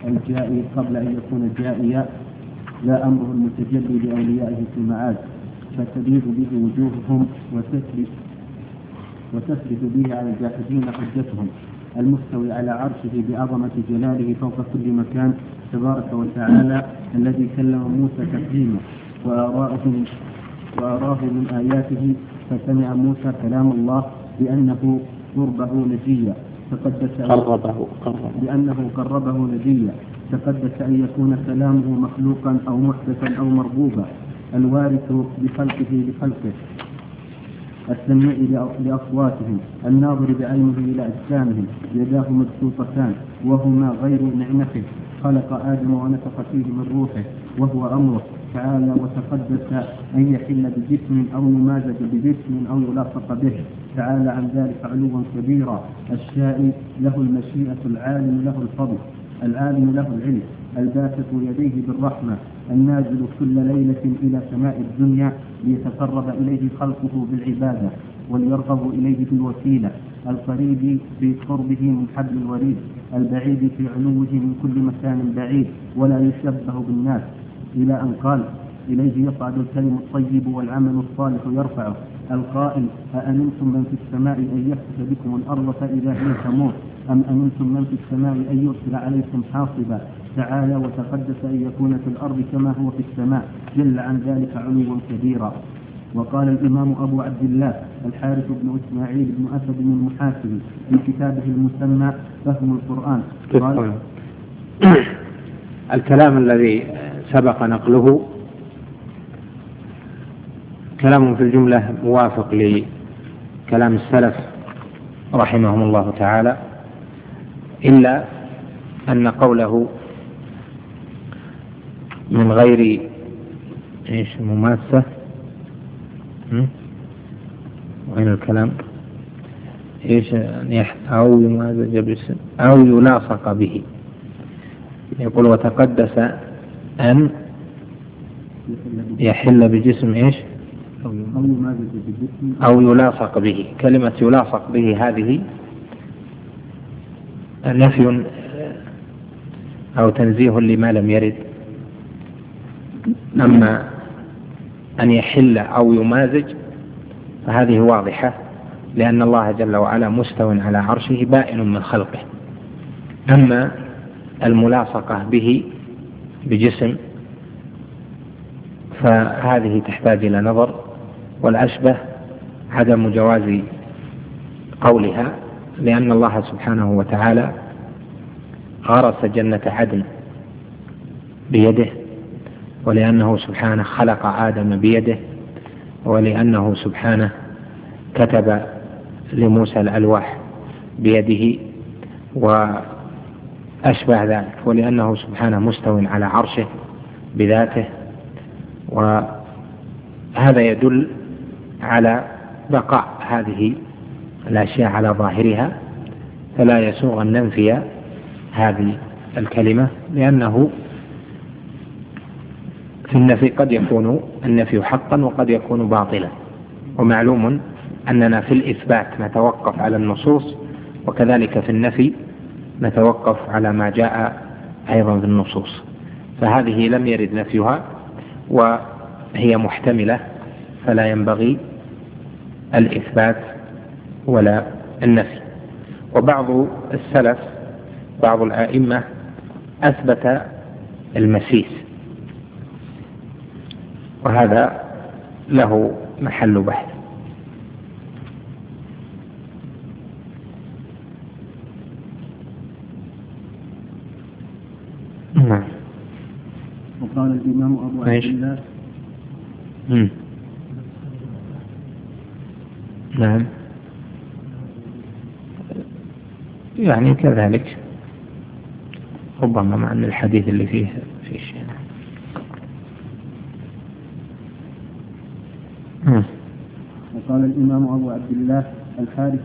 الجائي قبل أن يكون جائيا، لا أمره المتجلي لأوليائه في المعاد، فتبيض به وجوههم وتثبت به على الجاحدين حجتهم. المستوي على عرشه بعظمة جلاله فوق كل مكان تبارك وتعالى، الذي كلم موسى تكليما وأراه من آياته، فسمع موسى كلام الله بأنه قربه نجيا، تقدس أن يكون كلامه مخلوقا أو محدثا أو مربوبا، الوارث بخلقه لخلقه، السميع لأصواتهم، الناظر بعينه إلى أجسامهم، يداه مبسوطتان وهما غير نعمته، خلق آدم ونفخ فيه من روحه، وهو أمره تعالى وتقدس أن يحل بجسم أو يمازج بجسم أو يلاصق به، تعالى عن ذلك علوا كبيرا، الشائي له المشيئة، العالم له الفضل، العالم له العلم، الباسط يديه بالرحمة، النازل كل ليلة إلى سماء الدنيا ليتقرب إليه خلقه بالعبادة وليرغب إليه بالوسيلة، القريب في قربه من حبل الوريد، البعيد في علوه من كل مكان بعيد ولا يشبه بالناس، إلى أن قال: إليه يصعد الكلم الطيب والعمل الصالح يرفعه، القائل: أأمنتم من في السماء أن يخسف بكم الأرض فإذا هي تمور، أم أمنتم من في السماء أن يرسل عليكم حاصبا، تعالى وتقدس أن يكون في الأرض كما هو في السماء، جل عن ذلك علوا كبيرا. وقال الإمام أبو عبد الله الحارث بن إسماعيل بن أسد المحاسبي في كتابه المسمى فهم القرآن قال: الكلام الذي سبق نقله كلام في الجملة موافق لكلام السلف رحمهم الله تعالى، إلا أن قوله من غير مماسة، وين الكلام؟ أو يمازج باسم أو يلاصق به، يقول وتقدس أن يحل بجسم أو يلاصق به. كلمة يلاصق به هذه نفي أو تنزيه لما لم يرد، أما أن يحل أو يمازج فهذه واضحة، لأن الله جل وعلا مستو على عرشه بائن من خلقه. أما الملاصقة به بجسم فهذه تحتاج إلى نظر، والأشبه عدم جواز قولها، لأن الله سبحانه وتعالى غرس جنة عدن بيده، ولأنه سبحانه خلق آدم بيده، ولأنه سبحانه كتب لموسى الألواح بيده وأشبه ذلك، ولأنه سبحانه مستو على عرشه بذاته، وهذا يدل على بقاء هذه الأشياء على ظاهرها، فلا يسوغ أن ننفي هذه الكلمة، لأنه في النفي قد يكون النفي حقا وقد يكون باطلا، ومعلوم أننا في الإثبات نتوقف على النصوص، وكذلك في النفي نتوقف على ما جاء أيضا في النصوص، فهذه لم يرد نفيها وهي محتملة، فلا ينبغي الإثبات ولا النفي. وبعض السلف بعض الآئمة أثبت المسيس، وهذا له محل بحث. نعم. وقال الإمام أبو عبد الله نعم، يعني كذلك ربما مع أن الحديث اللي فيه في شيء. وقال الإمام أبو عبد الله الحارث